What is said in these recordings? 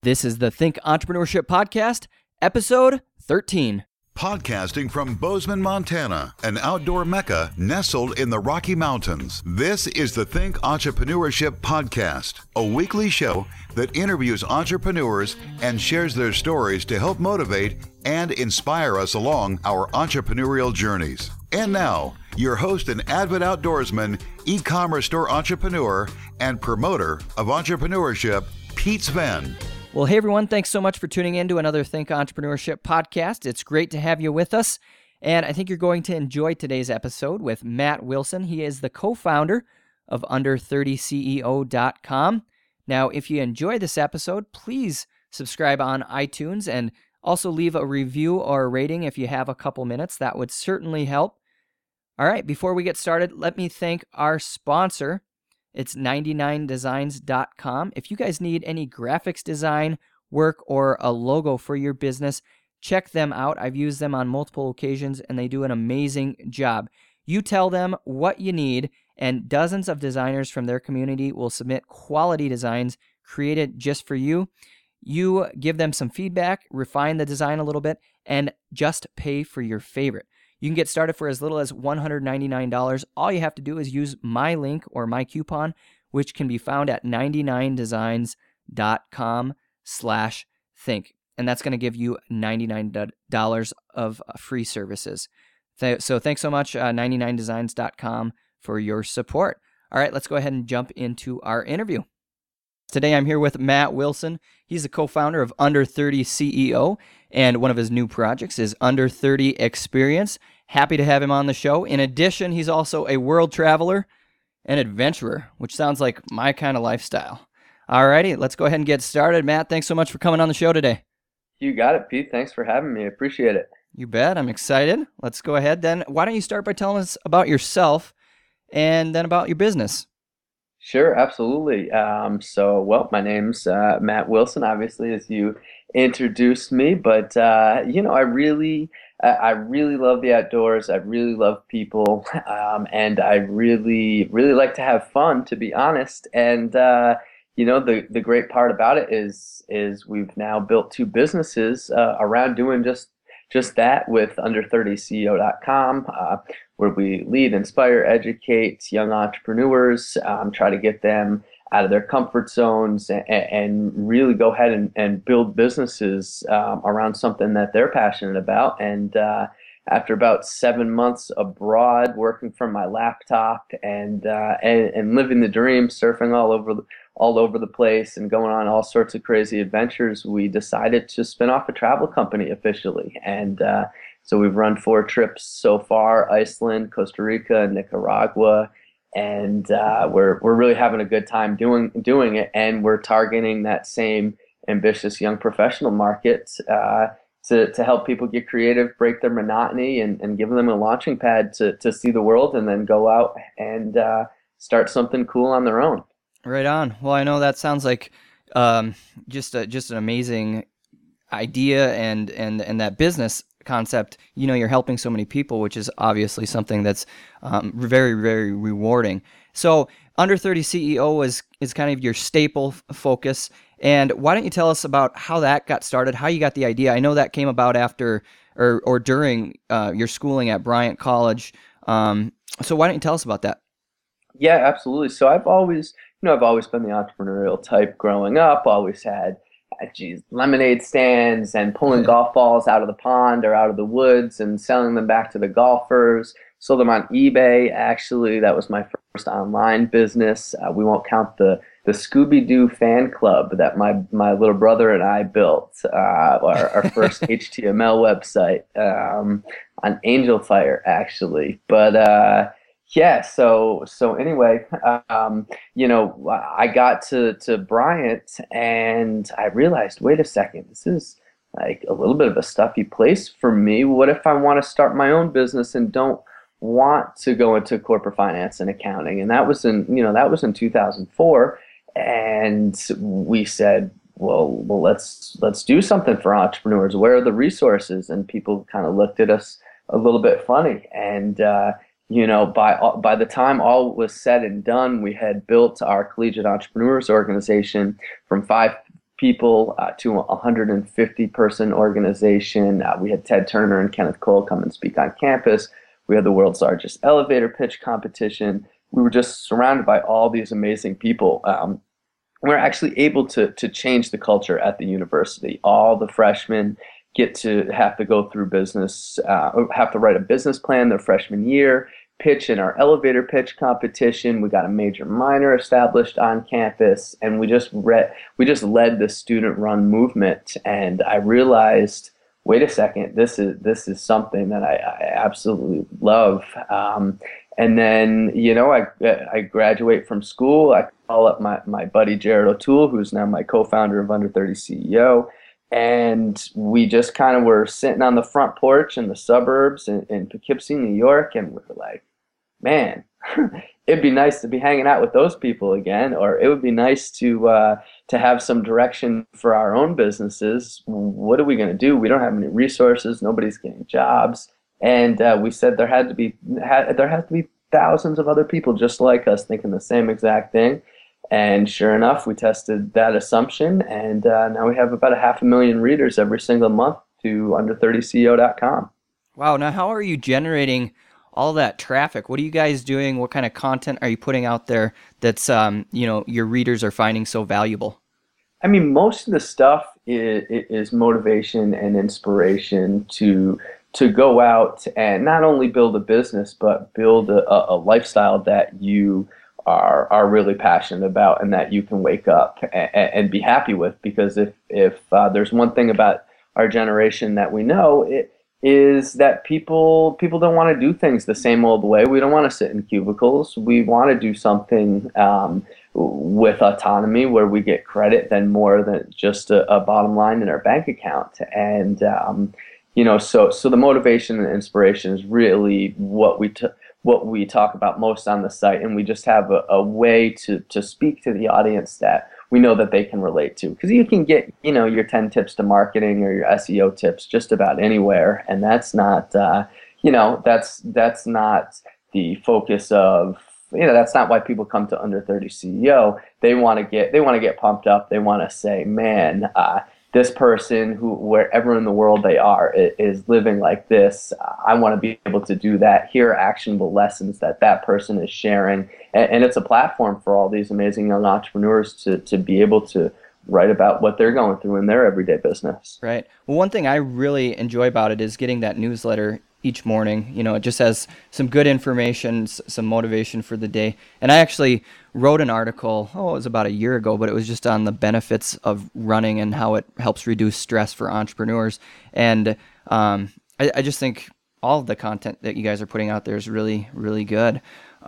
This is the Think Entrepreneurship Podcast, episode 13. Podcasting from Bozeman, Montana, an outdoor mecca nestled in the Rocky Mountains. This is the Think Entrepreneurship Podcast, a weekly show that interviews entrepreneurs and shares their stories to help motivate and inspire us along our entrepreneurial journeys. And now, your host and avid outdoorsman, e-commerce store entrepreneur, and promoter of entrepreneurship, Pete Sven. Well, hey everyone, thanks so much for tuning in to another Think Entrepreneurship Podcast. It's great to have you with us, and I think you're going to enjoy today's episode with Matt Wilson. He is the co-founder of Under30CEO.com. Now, if you enjoy this episode, please subscribe on iTunes and also leave a review or a rating if you have a couple minutes. That would certainly help. All right, before we get started, let me thank our sponsor. It's 99designs.com. If you guys need any graphics design work or a logo for your business, check them out. I've used them on multiple occasions, and they do an amazing job. You tell them what you need, and dozens of designers from their community will submit quality designs created just for you. You give them some feedback, refine the design a little bit, and just pay for your favorite. You can get started for as little as $199. All you have to do is use my link or my coupon, which can be found at 99designs.com/think. And that's going to give you $99 of free services. So thanks so much, 99designs.com, for your support. All right, let's go ahead and jump into our interview. Today I'm here with Matt Wilson. He's the co-founder of Under30 CEO, and one of his new projects is Under30 Experience. Happy to have him on the show. In addition, he's also a world traveler and adventurer, which sounds like my kind of lifestyle. All righty, let's go ahead and get started. Matt, thanks so much for coming on the show today. You got it, Pete. Thanks for having me. I appreciate it. You bet. I'm excited. Let's go ahead then. Why don't you start by telling us about yourself and then about your business? Sure, absolutely. My name's Matt Wilson, obviously, as you introduced me. But I really love the outdoors. I really love people, and I really like to have fun, to be honest. And the great part about it is we've now built two businesses around doing just that with Under30CEO.com, where we lead, inspire, educate young entrepreneurs, try to get them out of their comfort zones and really go ahead and build businesses around something that they're passionate about. And after about 7 months abroad, working from my laptop and living the dream, surfing all over the place and going on all sorts of crazy adventures, we decided to spin off a travel company officially. And so we've run 4 trips so far: Iceland, Costa Rica, Nicaragua, and we're really having a good time doing it. And we're targeting that same ambitious young professional market to help people get creative, break their monotony, and give them a launching pad to see the world and then go out and start something cool on their own. Right on. Well, I know that sounds like just an amazing idea and that business concept. You're helping so many people, which is obviously something that's very, very rewarding. So Under30 CEO is kind of your staple focus. And why don't you tell us about how that got started, how you got the idea? I know that came about after or during your schooling at Bryant College. So why don't you tell us about that? Yeah, absolutely. So I've always been the entrepreneurial type growing up. Always had, lemonade stands and pulling golf balls out of the pond or out of the woods and selling them back to the golfers. Sold them on eBay. Actually, that was my first online business. We won't count the Scooby-Doo fan club that my little brother and I built, our first HTML website on Angel Fire, actually. But so anyway, I got to Bryant and I realized, wait a second, this is like a little bit of a stuffy place for me. What if I want to start my own business and don't want to go into corporate finance and accounting? And that was in 2004. And we said, well, let's do something for entrepreneurs. Where are the resources? And people kind of looked at us a little bit funny. And by the time all was said and done, we had built our Collegiate Entrepreneurs Organization from 5 people to a 150 person organization. We had Ted Turner and Kenneth Cole come and speak on campus. We had the world's largest elevator pitch competition. We were just surrounded by all these amazing people. We're actually able to change the culture at the university. All the freshmen get to have to go through have to write a business plan their freshman year, pitch in our elevator pitch competition. We got a major minor established on campus, and we just led the student-run movement. And I realized, wait a second, this is something that I absolutely love. And then, I graduate from school. I call up my buddy Jared O'Toole, who's now my co-founder of Under 30 CEO. And we just kind of were sitting on the front porch in the suburbs in Poughkeepsie, New York. And we were like, man, it'd be nice to be hanging out with those people again, or it would be nice to have some direction for our own businesses. What are we going to do? We don't have any resources. Nobody's getting jobs. And we said there has to be thousands of other people just like us thinking the same exact thing. And sure enough, we tested that assumption, and now we have about 500,000 readers every single month to under30ceo.com. Wow. Now, how are you generating all that traffic? What are you guys doing? What kind of content are you putting out there that's, your readers are finding so valuable? I mean, most of the stuff is motivation and inspiration to go out and not only build a business, but build a lifestyle that you are really passionate about and that you can wake up and be happy with. Because if there's one thing about our generation that we know, it is that people don't want to do things the same old way. We don't want to sit in cubicles. We want to do something with autonomy where we get credit than more than just a bottom line in our bank account. And so the motivation and inspiration is really what we talk about most on the site, and we just have a way to speak to the audience that we know that they can relate to. Because you can get, your 10 tips to marketing or your SEO tips just about anywhere, and that's not, that's not the focus of, that's not why people come to Under 30 CEO. They want to get pumped up. They want to say, man, this person who, wherever in the world they are, is living like this. I want to be able to do that. Here are actionable lessons that person is sharing. And it's a platform for all these amazing young entrepreneurs to be able to write about what they're going through in their everyday business. Right. Well, one thing I really enjoy about it is getting that newsletter each morning. It just has some good information, some motivation for the day. And I actually wrote an article, it was about a year ago, but it was just on the benefits of running and how it helps reduce stress for entrepreneurs. And I just think all of the content that you guys are putting out there is really, really good.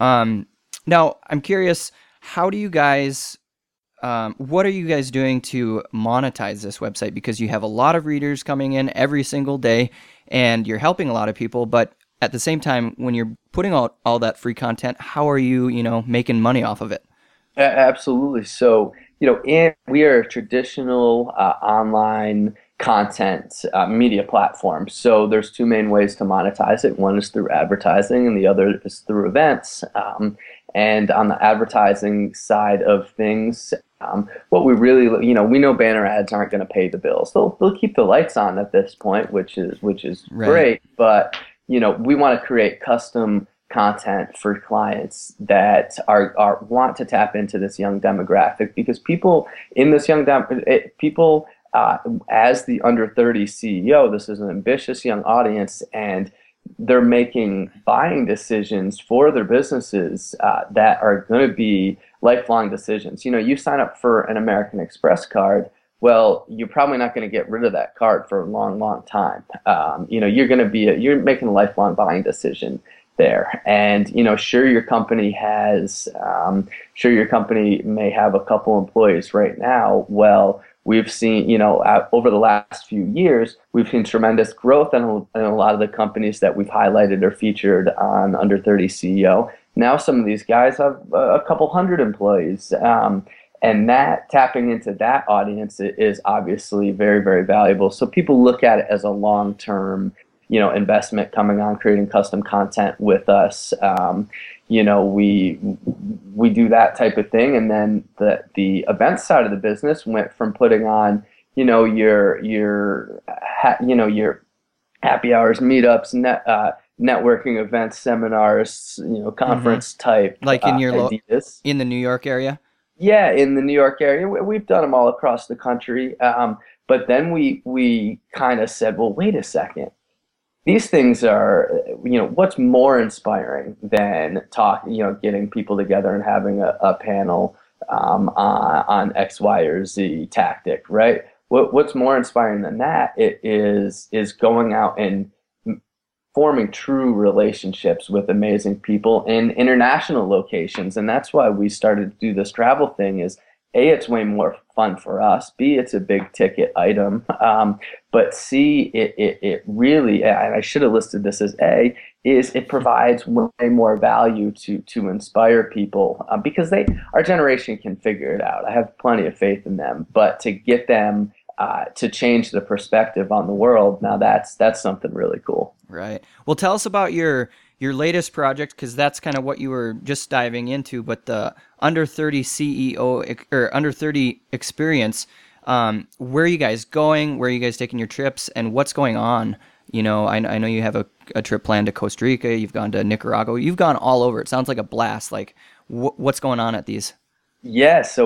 Now, I'm curious, how do you guys... what are you guys doing to monetize this website? Because you have a lot of readers coming in every single day and you're helping a lot of people, but at the same time, when you're putting out all that free content, how are you, making money off of it? Absolutely. So, we are a traditional online content media platform. So there's two main ways to monetize it. One is through advertising and the other is through events. And on the advertising side of things, what we really, we know banner ads aren't going to pay the bills. They'll keep the lights on at this point, which is right. Great. But we want to create custom content for clients that are want to tap into this young demographic, because people in this young people as the Under 30 CEO, this is an ambitious young audience, and they're making buying decisions for their businesses that are going to be lifelong decisions. You sign up for an American Express card. Well, you're probably not going to get rid of that card for a long, long time. You're making a lifelong buying decision there. And, sure, your company may have a couple employees right now. Well, we've seen, over the last few years, we've seen tremendous growth in a lot of the companies that we've highlighted or featured on Under 30 CEO. Now some of these guys have a couple hundred employees. And that tapping into that audience is obviously very, very valuable. So people look at it as a long-term investment coming on, creating custom content with us. We do that type of thing, and then the event side of the business went from putting on, your happy hours, meetups, networking events, seminars, conference type like in your ideas. in the New York area. Yeah, in the New York area, we've done them all across the country. But then we kind of said, well, wait a second. These things are, what's more inspiring than getting people together and having a panel on X, Y, or Z tactic, right? What's more inspiring than that is going out and forming true relationships with amazing people in international locations. And that's why we started to do this travel thing is, A, it's way more fun for us. B, it's a big ticket item. But C, it really, and I should have listed this as A, is it provides way more value to inspire people because our generation can figure it out. I have plenty of faith in them, but to get them to change the perspective on the world, now that's something really cool. Right. Well, tell us about your latest project, because that's kind of what you were just diving into, but the Under 30 CEO or Under 30 experience. Where are you guys going? Where are you guys taking your trips, and what's going on? I know you have a trip planned to Costa Rica. You've gone to Nicaragua. You've gone all over. It sounds like a blast. Like, what's going on at these? Yeah, so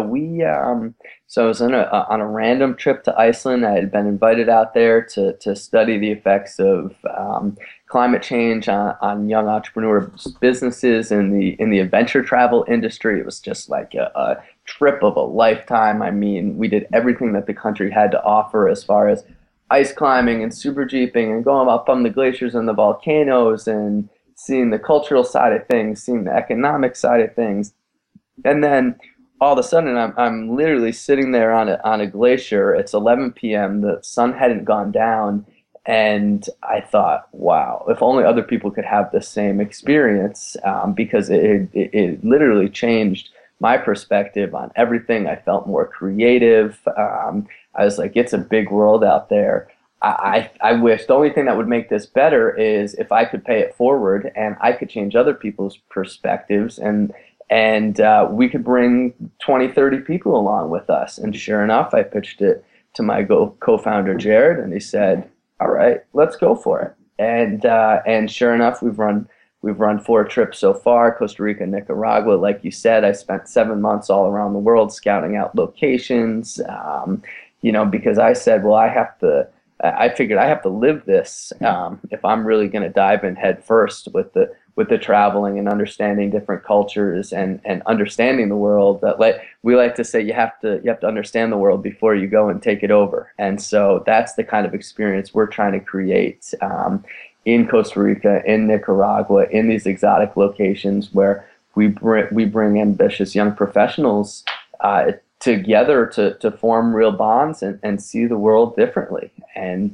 I was on a random trip to Iceland. I had been invited out there to study the effects of climate change on young entrepreneur businesses in the adventure travel industry. It was just like a trip of a lifetime. I mean, we did everything that the country had to offer as far as ice climbing and super jeeping and going up on the glaciers and the volcanoes and seeing the cultural side of things, seeing the economic side of things, and then all of a sudden, I'm literally sitting there on a glacier. It's 11 p.m. The sun hadn't gone down, and I thought, wow, if only other people could have the same experience, because it literally changed my perspective on everything. I felt more creative. I was like, it's a big world out there. I wish the only thing that would make this better is if I could pay it forward and I could change other people's perspectives and we could bring 20, 30 people along with us. And sure enough, I pitched it to my co-founder, Jared, and he said, all right, let's go for it. And sure enough, we've run 4 trips so far, Costa Rica, Nicaragua. Like you said, I spent 7 months all around the world scouting out locations, because I said, well, I figured I have to live this if I'm really going to dive in head first with the traveling and understanding different cultures and understanding the world. That we like to say, you have to understand the world before you go and take it over. And so that's the kind of experience we're trying to create in Costa Rica, in Nicaragua, in these exotic locations where we bring ambitious young professionals together to form real bonds and see the world differently. And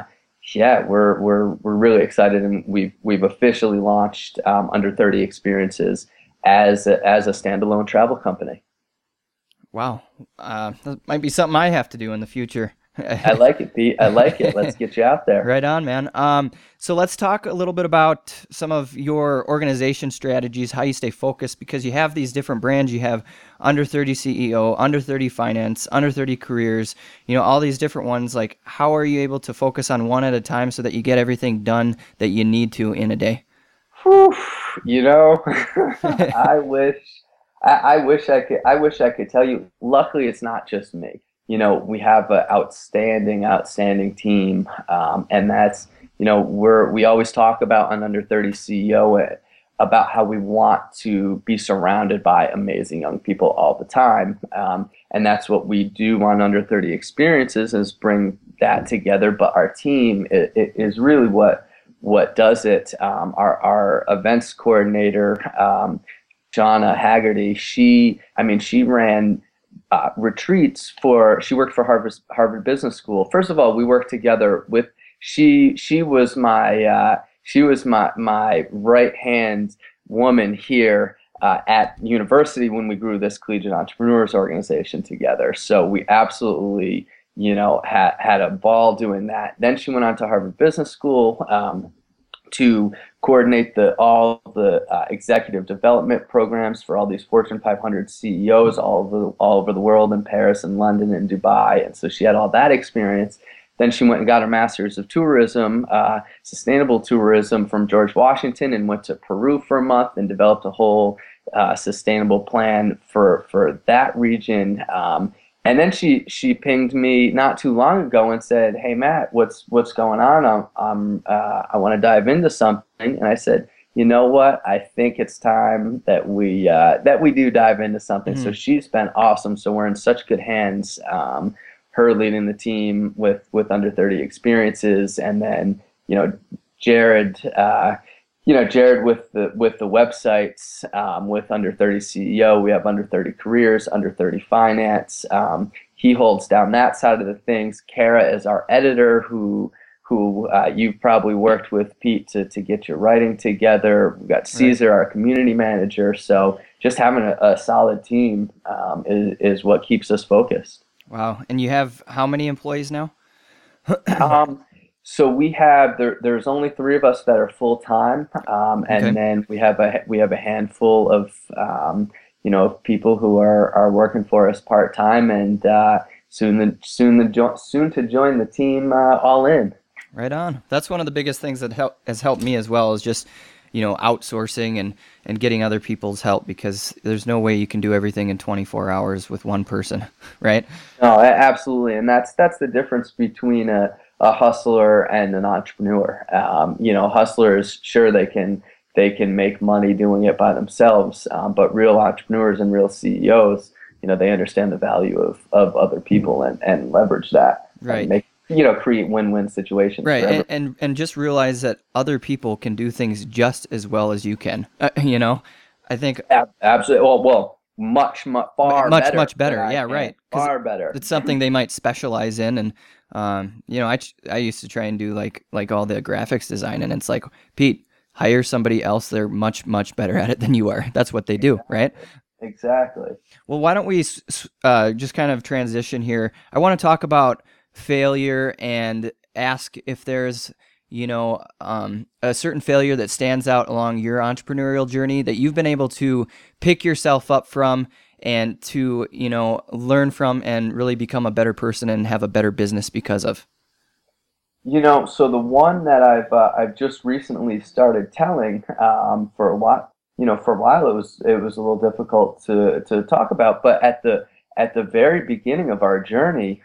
we're really excited, and we've officially launched Under 30 Experiences as a standalone travel company. Wow, that might be something I have to do in the future. I like it, Pete. I like it. Let's get you out there. Right on, man. So let's talk a little bit about some of your organization strategies, how you stay focused, because you have these different brands. You have Under 30 CEO, Under 30 Finance, Under 30 Careers, all these different ones. Like, how are you able to focus on one at a time so that you get everything done that you need to in a day? Whew, I wish I could tell you. Luckily, it's not just me. We have an outstanding team, and that's, we always talk about on Under 30 CEO about how we want to be surrounded by amazing young people all the time, and that's what we do on Under 30 Experiences, is bring that together. But our team is really what does it. Our events coordinator, Jonna Haggerty, she ran retreats she worked for Harvard Business School. First of all, we worked together with, she was my right hand woman here at university when we grew this Collegiate Entrepreneurs Organization together. So we absolutely had a ball doing that. Then she went on to Harvard Business School to coordinate all the executive development programs for all these Fortune 500 CEOs all over the world, in Paris and London and Dubai. And so she had all that experience. Then she went and got her master's of tourism, sustainable tourism, from George Washington, and went to Peru for a month and developed a whole sustainable plan for that region. And then she pinged me not too long ago and said, "Hey Matt, what's going on? I want to dive into something." And I said, "You know what? I think it's time that we do dive into something." So she's been awesome. So we're in such good hands. Her leading the team with under 30 experiences, and then Jared. Jared with the websites, with Under 30 CEO, we have Under 30 Careers, Under 30 Finance. He holds down that side of the things. Kara is our editor, who you've probably worked with, Pete, to get your writing together. We've got Caesar, our community manager. So just having a solid team is what keeps us focused. Wow. And you have how many employees now? So we have there's only 3 of us that are full time, and then we have a handful of people who are working for us part time, and soon to join the team all in. Right on. That's one of the biggest things that has helped me as well, is just outsourcing and getting other people's help, because there's no way you can do everything in 24 hours with one person, right? No, absolutely, and that's the difference between a hustler and an entrepreneur. Hustlers, sure, they can make money doing it by themselves, but real entrepreneurs and real CEOs, they understand the value of other people and leverage that, right? And create win-win situations, right? And just realize that other people can do things just as well as you can. I think absolutely. Well, much better. Yeah, right. Far better. It's something they might specialize in, and I used to try and do like all the graphics design, and it's like, Pete, hire somebody else. They're much better at it than you are. That's what they do, right? Exactly. Well, why don't we just kind of transition here? I want to talk about failure and ask if there's a certain failure that stands out along your entrepreneurial journey that you've been able to pick yourself up from and to, learn from and really become a better person and have a better business because of. So the one that I've just recently started telling, for a while it was a little difficult to talk about, but at the very beginning of our journey,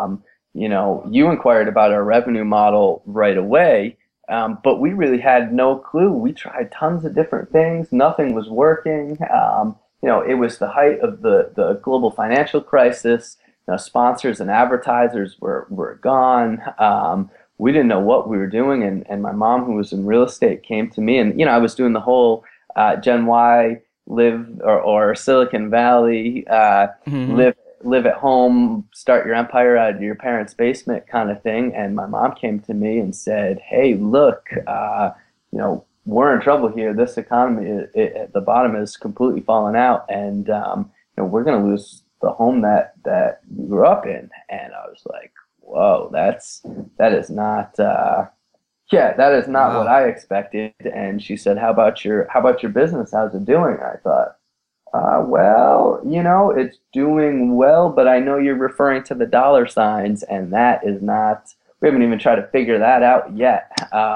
you inquired about our revenue model right away, but we really had no clue. We tried tons of different things. Nothing was working. It was the height of the global financial crisis. Sponsors and advertisers were gone. We didn't know what we were doing. And my mom, who was in real estate, came to me, and, I was doing the whole Gen Y or Silicon Valley, live at home, start your empire out of your parents' basement kind of thing. And my mom came to me and said, "Hey, look, we're in trouble here. This economy at the bottom is completely falling out, and we're going to lose the home that you grew up in." And I was like, "Whoa, that is not Wow. what I expected." And she said, "How about your business? How's it doing?" I thought, well, it's doing well, but I know you're referring to the dollar signs, and that is not, we haven't even tried to figure that out yet.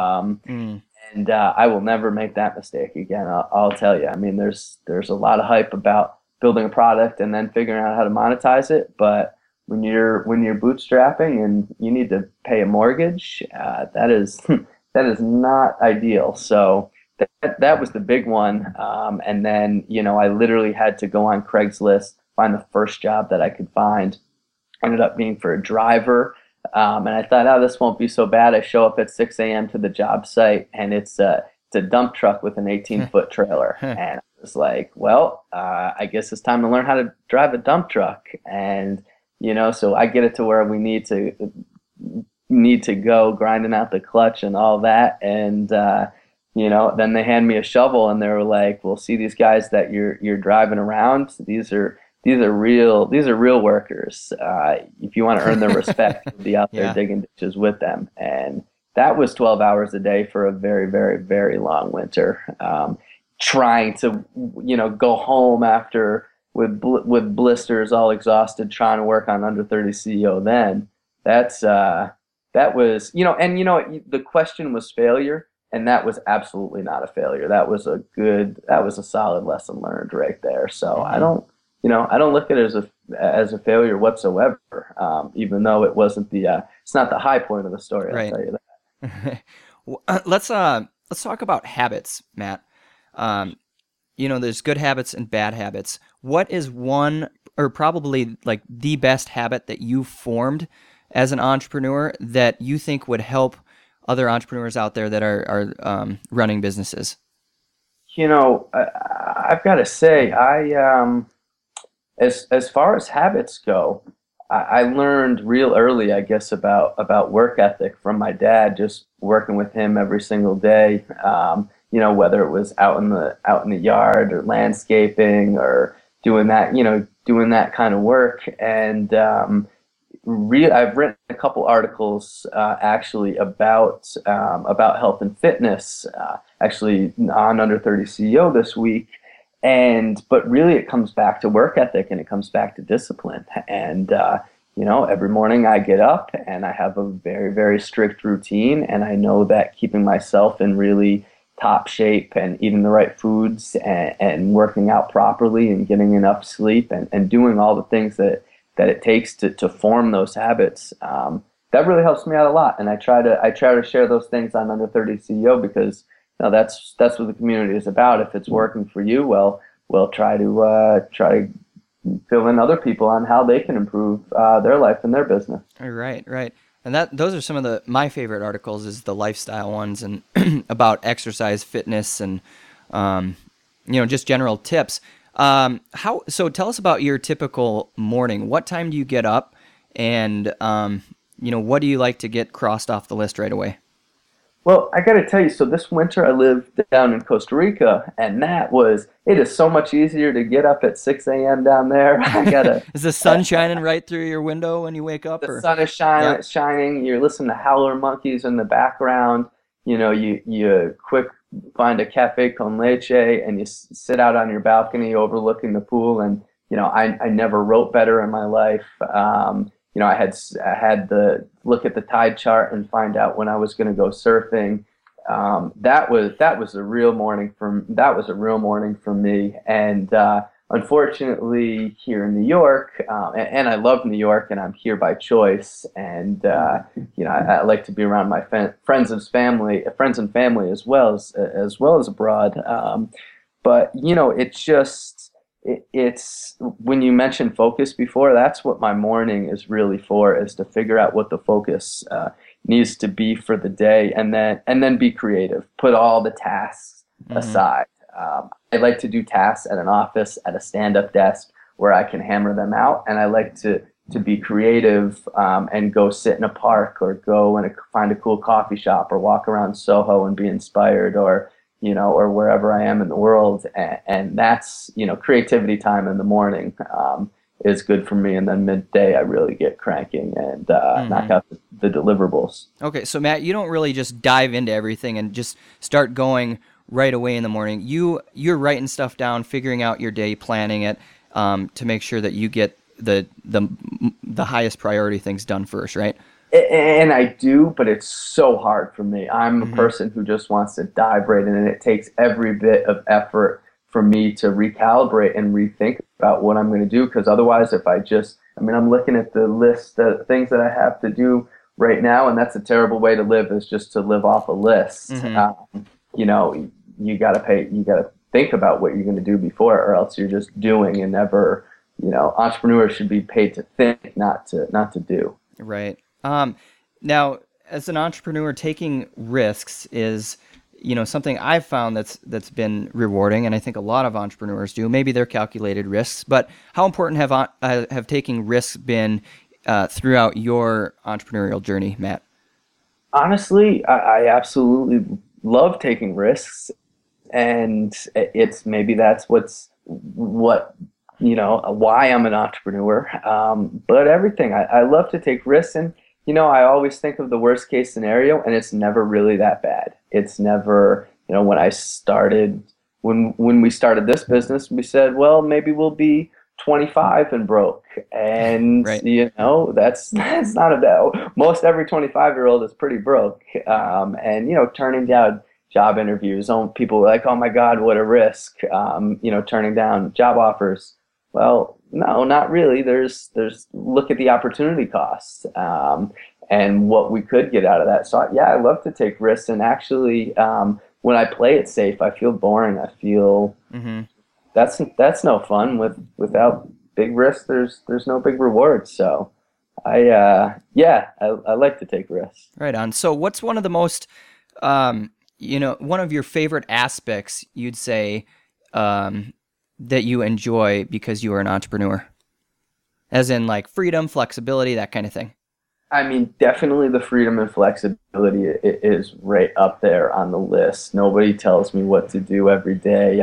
And I will never make that mistake again. I'll tell you. I mean, there's a lot of hype about building a product and then figuring out how to monetize it. But when you're bootstrapping and you need to pay a mortgage, that is not ideal. So that was the big one. And then, I literally had to go on Craigslist, find the first job that I could find. Ended up being for a driver. And I thought, oh, this won't be so bad. I show up at 6 a.m. to the job site, and it's a dump truck with an 18-foot trailer. And I was like, well, I guess it's time to learn how to drive a dump truck. And, so I get it to where we need to go, grinding out the clutch and all that. And, then they hand me a shovel, and they were like, "Well, see these guys that you're driving around? These are these are real workers. If you want to earn their respect, be out there Yeah. digging ditches with them. And that was 12 hours a day for a very, very, very long winter. Trying to, go home after with blisters, all exhausted, trying to work on under 30 CEO. Then that was, the question was failure, and that was absolutely not a failure. That was a solid lesson learned right there. So Hmm. I don't look at it as a failure whatsoever. Even though it's not the high point of the story. I'll Right. tell you that. Let's talk about habits, Matt. Um, there's good habits and bad habits. What is one, or probably like the best habit that you formed as an entrepreneur that you think would help other entrepreneurs out there that are running businesses? I've got to say, as far as habits go, I learned real early, I guess, about work ethic from my dad, just working with him every single day. Whether it was out in the yard or landscaping or doing that kind of work. And I've written a couple articles actually about health and fitness, actually on Under 30 CEO this week. But really, it comes back to work ethic, and it comes back to discipline. And every morning I get up and I have a very, very strict routine, and I know that keeping myself in really top shape and eating the right foods and working out properly and getting enough sleep and doing all the things that it takes to form those habits. That really helps me out a lot, and I try to share those things on Under 30 CEO because that's what the community is about. If it's working for you, well, we'll try to fill in other people on how they can improve their life and their business. Right, right. And those are some of my favorite articles is the lifestyle ones and about exercise, fitness, and just general tips. So tell us about your typical morning. What time do you get up, and what do you like to get crossed off the list right away? Well, I got to tell you, so this winter I lived down in Costa Rica, and it is so much easier to get up at 6 a.m. down there. I gotta, Is the sun shining right through your window when you wake up, the or? sun is Yep. shining. You're listening to howler monkeys in the background. You quick find a cafe con leche and you sit out on your balcony overlooking the pool. And I never wrote better in my life. I had the look at the tide chart and find out when I was going to go surfing. That was a real morning for me. And unfortunately, here in New York, and I love New York, and I'm here by choice. And I like to be around my friends and family as well as abroad. But it's when you mentioned focus before, that's what my morning is really for, is to figure out what the focus needs to be for the day, and then be creative, put all the tasks Hmm. aside. I like to do tasks at an office, at a stand-up desk where I can hammer them out, and I like to be creative, and go sit in a park or go and find a cool coffee shop or walk around Soho and be inspired, or wherever I am in the world. And that's, creativity time in the morning is good for me. And then midday, I really get cranking and knock Hmm. out the deliverables. Okay, so Matt, you don't really just dive into everything and just start going right away in the morning. You're writing stuff down, figuring out your day, planning it, to make sure that you get the highest priority things done first, right? And I do, but it's so hard for me. I'm a Hmm. person who just wants to dive right in, and it takes every bit of effort for me to recalibrate and rethink about what I'm going to do. Because otherwise, I'm looking at the list of things that I have to do right now, and that's a terrible way to live, is just to live off a list. Hmm. You know, you got to think about what you're going to do before, or else you're just doing and never, entrepreneurs should be paid to think, not to do. Right. Now, as an entrepreneur, taking risks is, something I've found that's been rewarding, and I think a lot of entrepreneurs do. Maybe they're calculated risks, but how important have taking risks been throughout your entrepreneurial journey, Matt? Honestly, I absolutely love taking risks, and it's maybe that's what why I'm an entrepreneur. But everything. I love to take risks, and I always think of the worst case scenario, and it's never really that bad. It's never, when we started this business, we said, well, maybe we'll be 25 and broke, and Right. that's not a bad. Most every 25-year-old is pretty broke, and turning down job interviews. People were like, oh my God, what a risk. Turning down job offers. Well, no, not really. There's look at the opportunity costs, and what we could get out of that. So yeah, I love to take risks, and actually, when I play it safe, I feel boring. I feel that's no fun. Without big risks, there's no big rewards. So I like to take risks. Right on. So what's one of the most, one of your favorite aspects you'd say that you enjoy because you are an entrepreneur? As in like freedom, flexibility, that kind of thing. I mean, definitely the freedom and flexibility is right up there on the list. Nobody tells me what to do every day.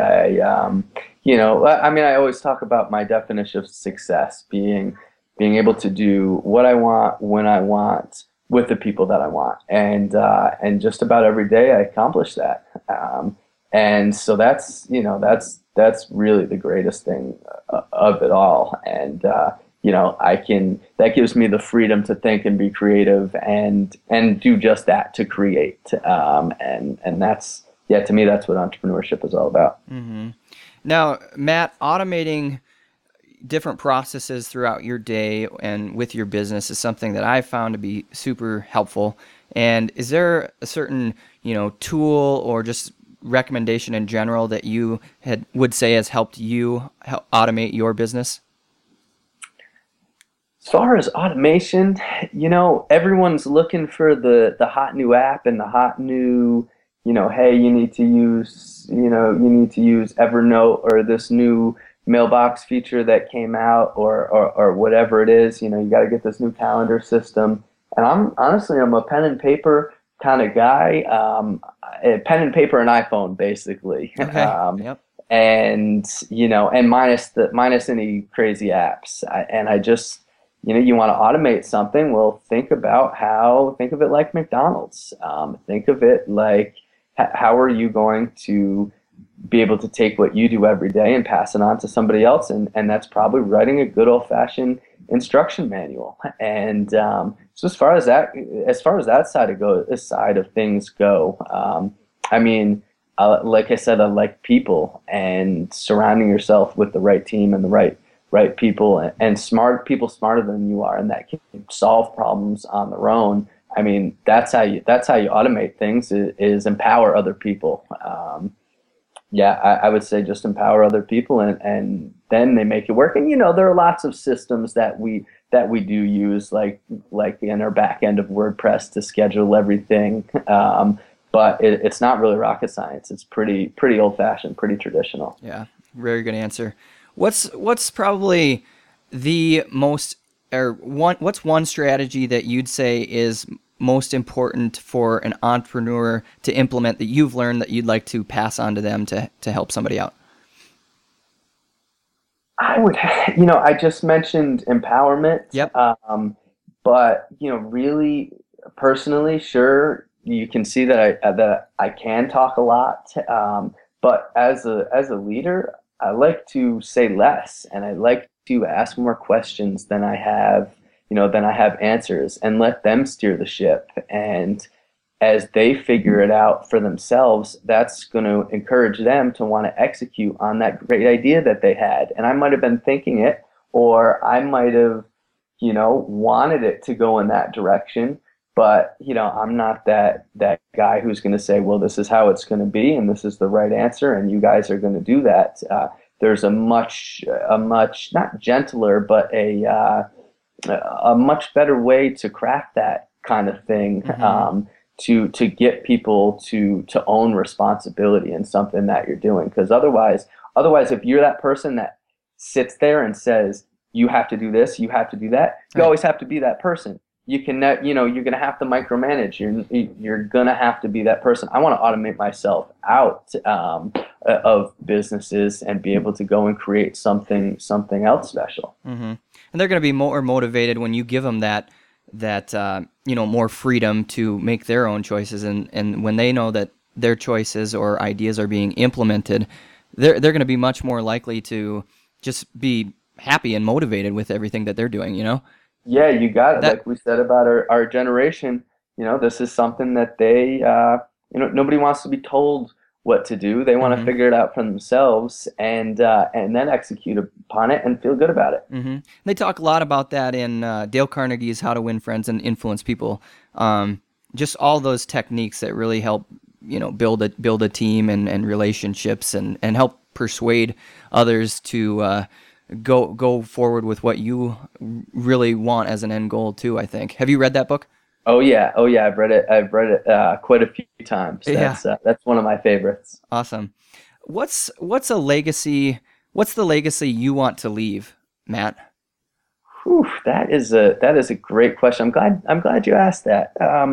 I always talk about my definition of success being able to do what I want, when I want, with the people that I want. And just about every day I accomplish that. And so that's really the greatest thing of it all. And, that gives me the freedom to think and be creative and do just that, to create. And that's, to me, that's what entrepreneurship is all about. Mm-hmm. Now, Matt, automating different processes throughout your day and with your business is something that I found to be super helpful. And is there a certain, tool or just recommendation in general that you would say has helped you automate your business? As far as automation, everyone's looking for the hot new app and the hot new, hey, you need to use Evernote or this new mailbox feature that came out or whatever it is. You got to get this new calendar system. And I'm a pen and paper kind of guy. Pen and paper and iPhone, basically. Okay. Yep. And minus any crazy apps. I just, you want to automate something. Well, think of it like McDonald's. Think of it like, how are you going to be able to take what you do every day and pass it on to somebody else? And that's probably writing a good old fashioned instruction manual. And so as far as that side of things go, like I said, I like people, and surrounding yourself with the right team and the right people and smart people, smarter than you are, and that can solve problems on their own. I mean, that's how you automate things, is empower other people. I would say just empower other people, and then they make it work. And there are lots of systems that we do use, like in our back end of WordPress, to schedule everything. But it's not really rocket science. It's pretty old fashioned, pretty traditional. Yeah, very good answer. What's probably the most, what's one strategy that you'd say is most important for an entrepreneur to implement that you've learned that you'd like to pass on to them to help somebody out? I would, I just mentioned empowerment. Yep. But really, personally, sure, you can see that I can talk a lot. But as a leader, I like to say less, and I like to ask more questions than I have answers, and let them steer the ship. And as they figure it out for themselves, that's going to encourage them to want to execute on that great idea that they had. And I might have been thinking it, or I might have, wanted it to go in that direction. But, I'm not that guy who's going to say, well, this is how it's going to be, and this is the right answer, and you guys are going to do that. There's a much not gentler, but a much better way to craft that kind of thing, to get people to own responsibility in something that you're doing. Because otherwise, if you're that person that sits there and says, you have to do this, you have to do that, you always have to be that person. you can you know, you're gonna have to micromanage. You're gonna have to be that person. I want to automate myself out of businesses and be able to go and create something else special. Mm-hmm. And they're going to be more motivated when you give them that more freedom to make their own choices, and when they know that their choices or ideas are being implemented, they're going to be much more likely to just be happy and motivated with everything that they're doing. Yeah, you got it. Like we said about our generation, this is something that they, nobody wants to be told what to do. They want to figure it out for themselves and then execute upon it and feel good about it. Mm-hmm. They talk a lot about that in Dale Carnegie's How to Win Friends and Influence People. Just all those techniques that really help, build a team and relationships and help persuade others to go forward with what you really want as an end goal too, I think. Have you read that book? Oh yeah. I've read it quite a few times. That's one of my favorites. Awesome. What's the legacy you want to leave, Matt? Whew, that is a great question. I'm glad you asked that.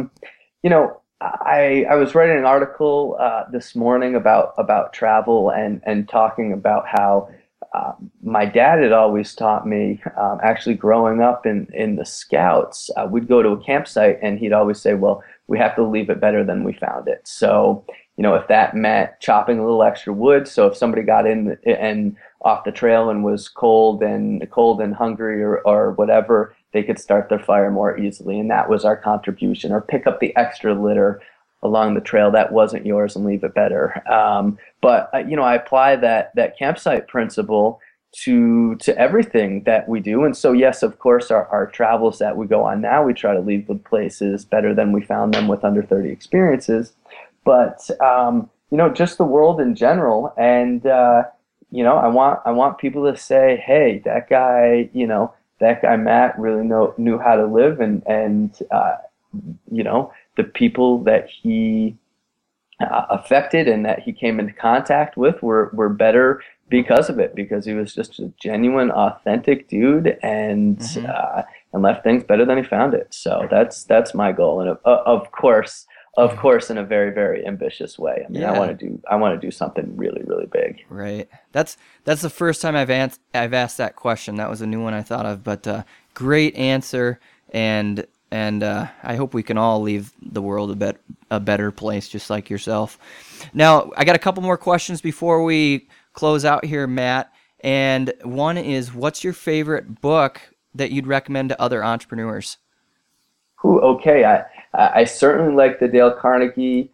I was writing an article this morning about travel and talking about how my dad had always taught me, actually growing up in the Scouts, we'd go to a campsite and he'd always say, well, we have to leave it better than we found it. So, if that meant chopping a little extra wood, so if somebody got in and off the trail and was cold and hungry or whatever, they could start their fire more easily. And that was our contribution. Or pick up the extra litter along the trail that wasn't yours and leave it better. But I apply that campsite principle to everything that we do. And so, yes, of course, our travels that we go on now, we try to leave the places better than we found them with under 30 experiences. But, just the world in general. And, I want people to say, hey, that guy Matt really knew how to live and the people that he affected and that he came into contact with were better because of it, because he was just a genuine, authentic dude and left things better than he found it. So that's my goal. And of course, in a very, very ambitious way. I mean, I want to do something really, really big. Right. That's the first time I've asked that question. That was a new one I thought of, but great answer. And I hope we can all leave the world a better place, just like yourself. Now, I got a couple more questions before we close out here, Matt. And one is, what's your favorite book that you'd recommend to other entrepreneurs? Okay, I certainly like the Dale Carnegie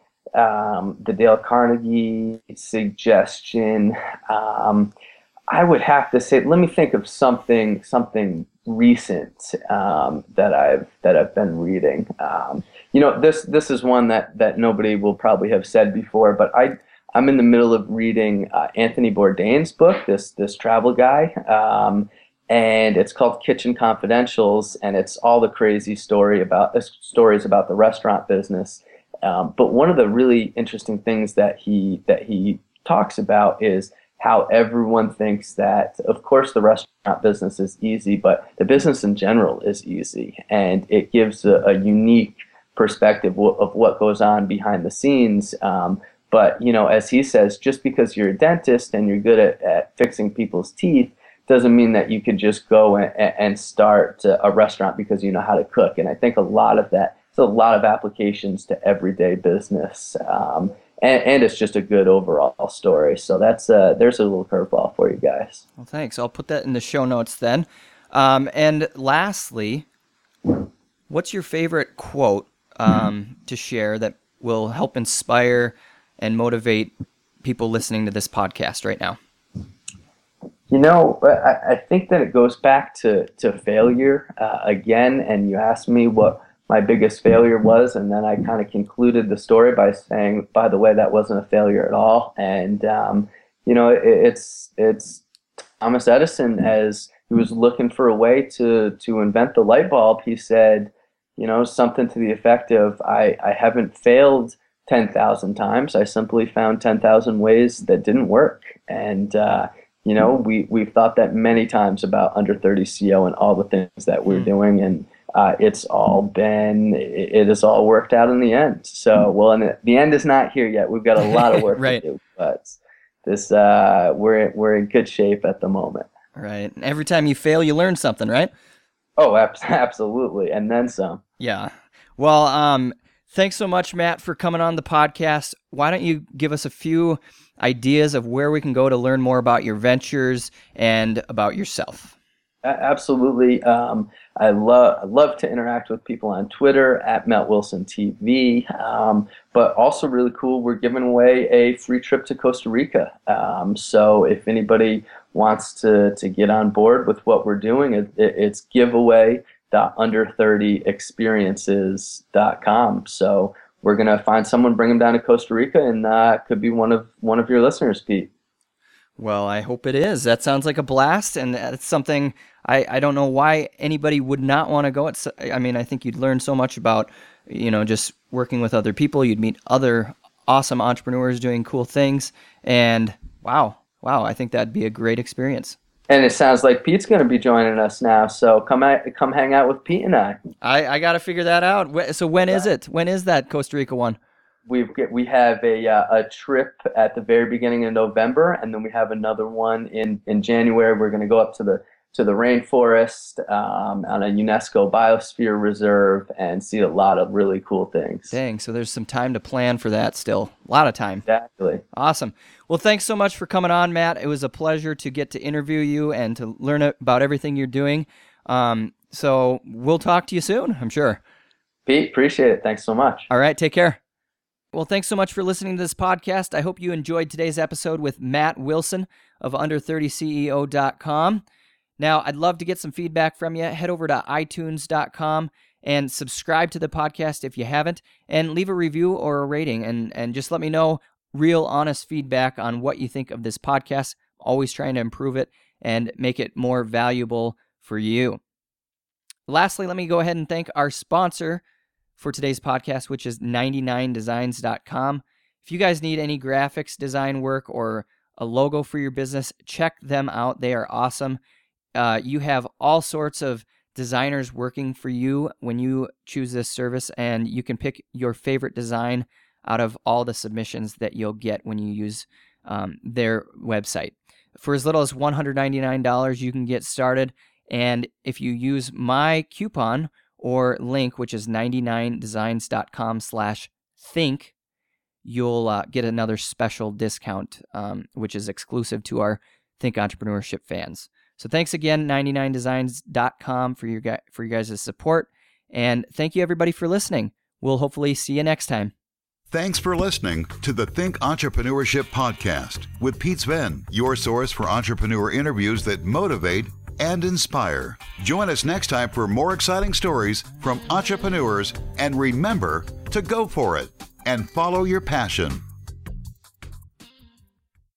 suggestion. I would have to say, let me think of something recent that I've been reading. This is one that nobody will probably have said before, but I'm in the middle of reading Anthony Bourdain's book, this travel guy, and it's called Kitchen Confidentials, and it's all the crazy stories about the restaurant business. But one of the really interesting things that he talks about is how everyone thinks that, of course, the restaurant business is easy, but the business in general is easy. And it gives a unique perspective of what goes on behind the scenes. But, as he says, just because you're a dentist and you're good at fixing people's teeth doesn't mean that you could just go and start a restaurant because you know how to cook. And I think a lot of that, there's a lot of applications to everyday business. And it's just a good overall story. So there's a little curveball for you guys. Well, thanks. I'll put that in the show notes then. And lastly, what's your favorite quote to share that will help inspire and motivate people listening to this podcast right now? I think that it goes back to failure again. And you asked me what my biggest failure was, and then I kind of concluded the story by saying, by the way, that wasn't a failure at all. And it's Thomas Edison, as he was looking for a way to invent the light bulb. He said, something to the effect of, I haven't failed 10,000 times. I simply found 10,000 ways that didn't work. And we've thought that many times about under 30 CO and all the things that we're doing. And it has all worked out in the end. So, well, and the end is not here yet. We've got a lot of work right. to do, but this, we're in good shape at the moment. Right. And every time you fail, you learn something, right? Oh, absolutely. And then some. Yeah. Well, thanks so much, Matt, for coming on the podcast. Why don't you give us a few ideas of where we can go to learn more about your ventures and about yourself? Absolutely. I love to interact with people on Twitter at Matt Wilson TV. But also really cool, we're giving away a free trip to Costa Rica. So if anybody wants to get on board with what we're doing, it's giveaway.under30experiences.com. So we're going to find someone, bring them down to Costa Rica, and could be one of your listeners, Pete. Well, I hope it is. That sounds like a blast, and it's something I don't know why anybody would not want to go. I think you'd learn so much about, just working with other people. You'd meet other awesome entrepreneurs doing cool things, and wow, I think that'd be a great experience. And it sounds like Pete's going to be joining us now, so come hang out with Pete and I. I got to figure that out. So when is it? When is that Costa Rica one? We have a trip at the very beginning of November, and then we have another one in January. We're going to go up to the rainforest on a UNESCO Biosphere Reserve and see a lot of really cool things. Dang, so there's some time to plan for that still. A lot of time. Exactly. Awesome. Well, thanks so much for coming on, Matt. It was a pleasure to get to interview you and to learn about everything you're doing. So we'll talk to you soon, I'm sure. Pete, appreciate it. Thanks so much. All right, take care. Well, thanks so much for listening to this podcast. I hope you enjoyed today's episode with Matt Wilson of Under30CEO.com. Now, I'd love to get some feedback from you. Head over to iTunes.com and subscribe to the podcast if you haven't, and leave a review or a rating, and just let me know real, honest feedback on what you think of this podcast. Always trying to improve it and make it more valuable for you. Lastly, let me go ahead and thank our sponsor for today's podcast, which is 99designs.com. If you guys need any graphics design work or a logo for your business, check them out. They are awesome. You have all sorts of designers working for you when you choose this service, and you can pick your favorite design out of all the submissions that you'll get when you use their website. For as little as $199, you can get started, and if you use my coupon or link, which is 99designs.com/think, you'll get another special discount, which is exclusive to our Think Entrepreneurship fans. So thanks again, 99designs.com, for your guys' support, and thank you everybody for listening. We'll hopefully see you next time. Thanks for listening to the Think Entrepreneurship Podcast with Pete Sven, your source for entrepreneur interviews that motivate and inspire. Join us next time for more exciting stories from entrepreneurs, and remember to go for it and follow your passion.